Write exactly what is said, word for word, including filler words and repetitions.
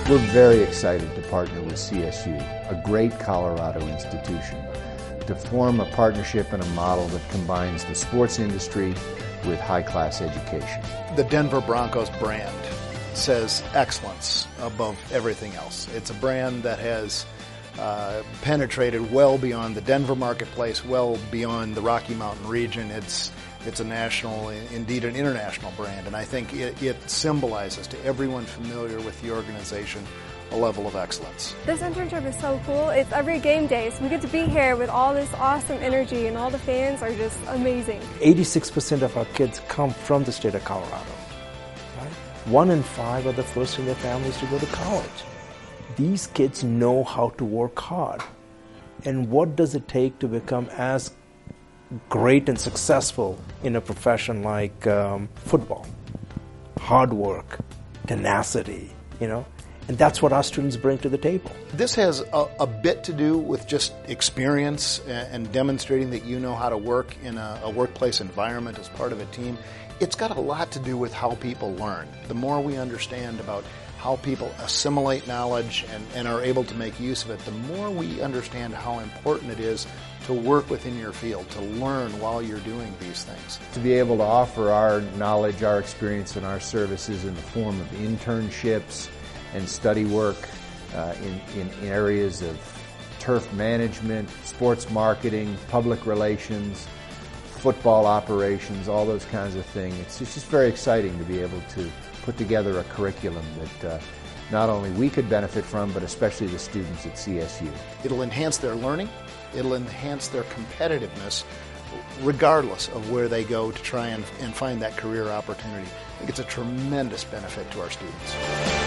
We're very excited to partner with C S U, a great Colorado institution, to form a partnership and a model that combines the sports industry with high-class education. The Denver Broncos brand says excellence above everything else. It's a brand that has uh, penetrated well beyond the Denver marketplace, well beyond the Rocky Mountain region. It's it's a national, indeed an international brand, and I think it, it symbolizes to everyone familiar with the organization a level of excellence. This internship is so cool. It's every game day, so we get to be here with all this awesome energy, and all the fans are just amazing. eighty-six percent of our kids come from the state of Colorado. Right? One in five are the first in their families to go to college. These kids know how to work hard. And what does it take to become as great and successful in a profession like um, football? Hard work, tenacity, you know? And that's what our students bring to the table. This has a, a bit to do with just experience and, and demonstrating that you know how to work in a, a workplace environment as part of a team. It's got a lot to do with how people learn. The more we understand about how people assimilate knowledge and, and are able to make use of it, the more we understand how important it is to work within your field, to learn while you're doing these things. To be able to offer our knowledge, our experience, and our services in the form of internships and study work uh, in, in areas of turf management, sports marketing, public relations, football operations, all those kinds of things. It's, it's just very exciting to be able to put together a curriculum that uh, not only we could benefit from, but especially the students at C S U. It'll enhance their learning, it'll enhance their competitiveness, regardless of where they go to try and, and find that career opportunity. I think it's a tremendous benefit to our students.